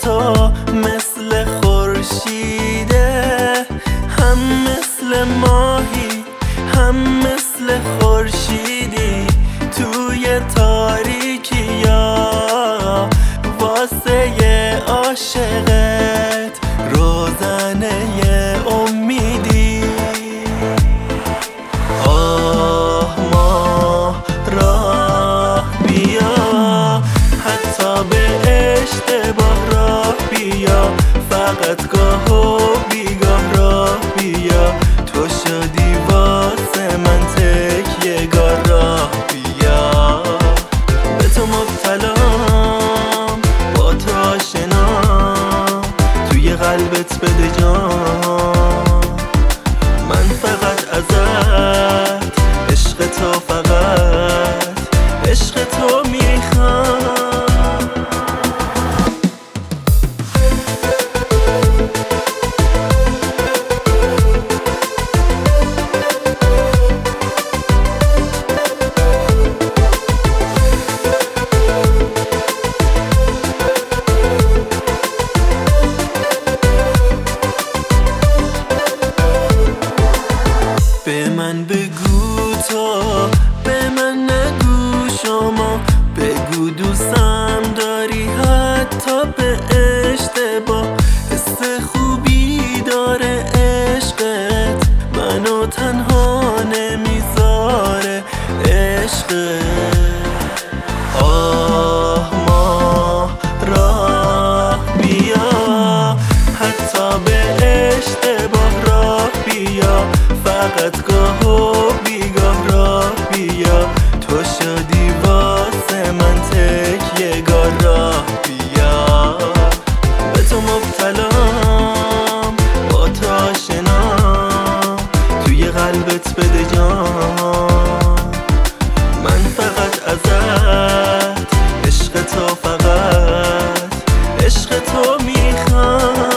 تو مثل خورشیده، هم مثل ماهی هم مثل خورشیدی توی تاریکی یا واسه عاشقت روزنه امیدی. آه ما راه بیا، حتی به اشتباه راه بیا، فقط گاه و بیگاه راه بیا، تو شدی واسه من تکیه گاه راه بیا. به تو مبتلام، با تو آشنام، توی قلبت بده جان، من فقط ازت عشق تو، فقط عشق تو میخوام. به من بگو تو، به من نگو شما، بگو دوستم داری حتی به اشتباه. حس خوبی داره عشقت، منو تنها نمیذاره عشقت. آه ما راه بیا، حتی به اشتباه راه بیا، فقط گاه و بیگاه راه بیا، تو شدی واسه من تکیه گاه راه بیا. به تو مبتلام، با تو آشنام، توی قلبت بده جان، من فقط ازت عشق تو، فقط عشق تو میخوام.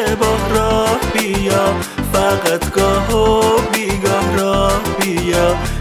فقط گاه و بیگاه راه بیا،